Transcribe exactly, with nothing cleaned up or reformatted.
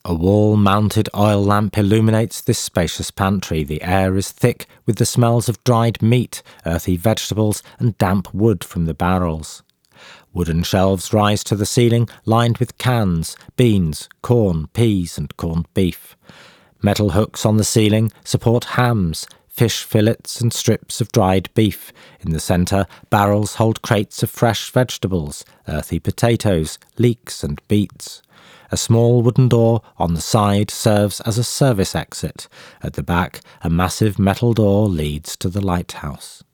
A wall-mounted oil lamp illuminates this spacious pantry. The air is thick with the smells of dried meat, earthy vegetables, and damp wood from the barrels. Wooden shelves rise to the ceiling, lined with cans, beans, corn, peas, and corned beef. Metal hooks on the ceiling support hams, fish fillets, and strips of dried beef. In the centre, barrels hold crates of fresh vegetables, earthy potatoes, leeks, and beets. A small wooden door on the side serves as a service exit. At the back, a massive metal door leads to the lighthouse.